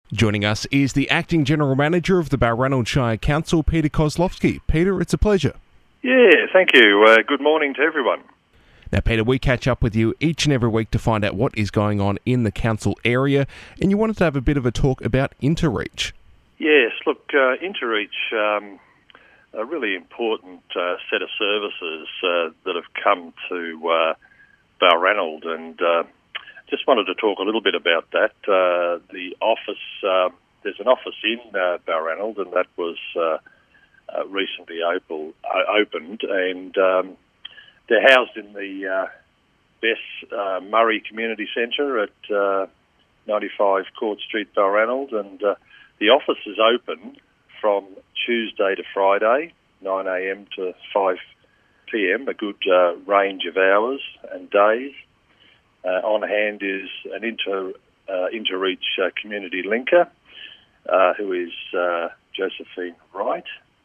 Joining us is the Acting General Manager of the Balranald Shire Council, Peter Kozlowski. Peter, it's a pleasure. Yeah, thank you. Good morning to everyone. Now, Peter, we catch up with you each and every week to find out what is going on in the council area, and you wanted to have a bit of a talk about Interreach. Yes, look, Interreach, a really important set of services that have come to Balranald, and just wanted to talk a little bit about that. The office, there's an office in Balranald, and that was recently opened, and they're housed in the Bess Murray Community Centre at 95 Court Street, Balranald, and the office is open from Tuesday to Friday, 9 a.m. to 5 p.m, a good range of hours and days. On hand is an Interreach community linker, who is Josephine Wright.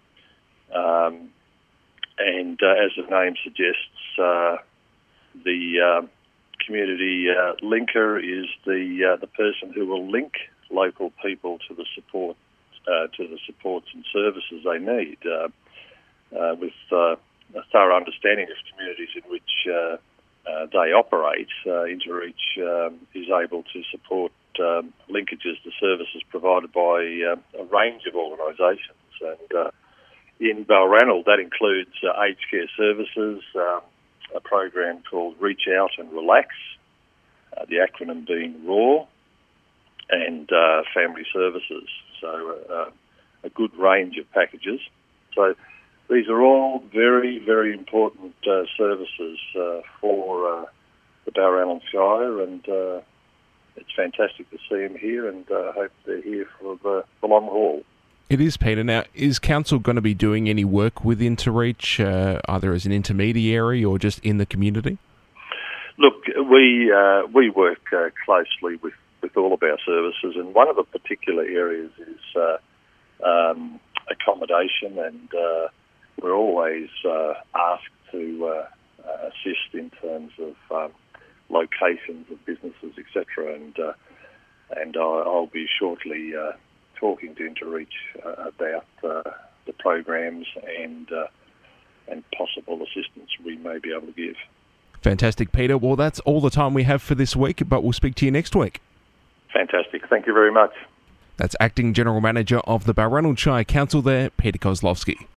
And as the name suggests, the community linker is the person who will link local people to the supports and services they need, with a thorough understanding of communities in which they operate. Interreach is able to support linkages to services provided by a range of organisations, and in Balranald that includes aged care services, a program called Reach Out and Relax, the acronym being RAW, and family services. So a good range of packages. So these are all very, very important services for the Balranald Shire, and it's fantastic to see them here, and I hope they're here for the long haul. It is, Peter. Now, is Council going to be doing any work with Interreach, either as an intermediary or just in the community? Look, we work closely with all of our services, and one of the particular areas is accommodation, and we're always asked to assist in terms of locations of businesses, etc. And I'll be shortly talking to Interreach about the programs and possible assistance we may be able to give. Fantastic, Peter. Well, that's all the time we have for this week, but we'll speak to you next week. Fantastic. Thank you very much. That's Acting General Manager of the Balranald Shire Council there, Peter Kozlowski.